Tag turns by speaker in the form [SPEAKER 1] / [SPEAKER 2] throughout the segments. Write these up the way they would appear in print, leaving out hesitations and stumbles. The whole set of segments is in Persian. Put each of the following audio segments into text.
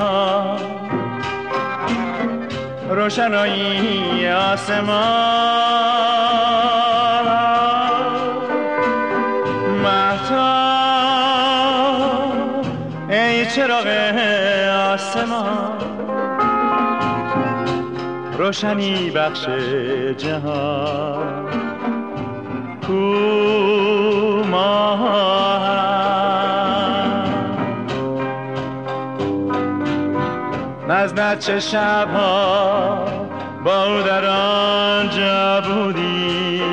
[SPEAKER 1] روشنایی آسمان، مهتاب ای چراغ آسمان، روشنی بخش جهان، کو نزدت چه شبها با او در آنجا بودی،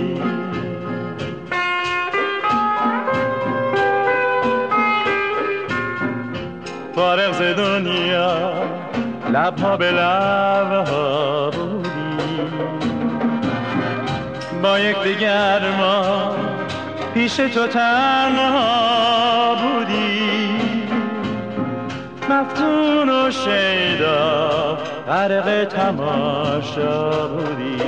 [SPEAKER 1] فارغ ز دنیا لبها به لبها بودی، با یکدیگر ما پیش تو تنها بودی، مفتون و شیدا غرق تماشا بودی.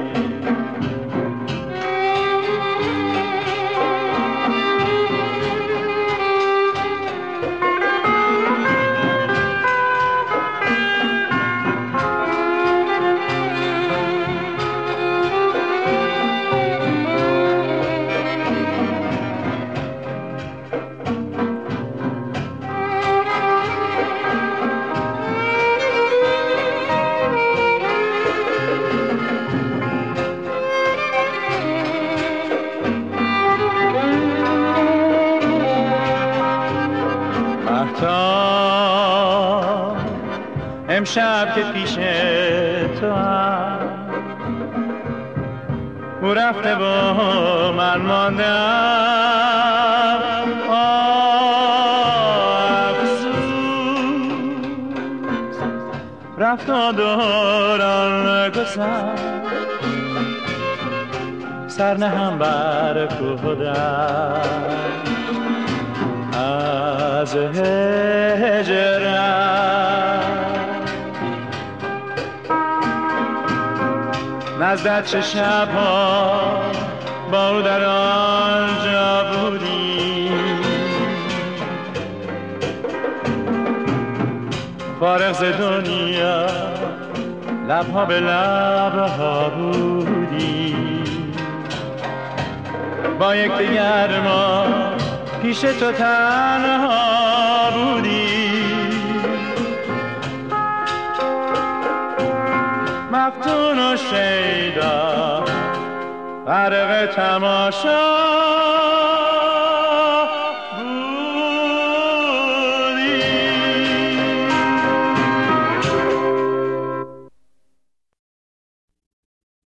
[SPEAKER 1] امشب که پیش تو هم او رفته با من ماندم، افسوس رفت و دوران گذشت، سر نهم بر خودم از هجرم، نزدت چه شبها با او در آنجا بودی، فارغ ز دنیا لبها به لبها بودی، با یکدیگر ما پیش تو تنها بودی، مفتون و شیدا غرق تماشا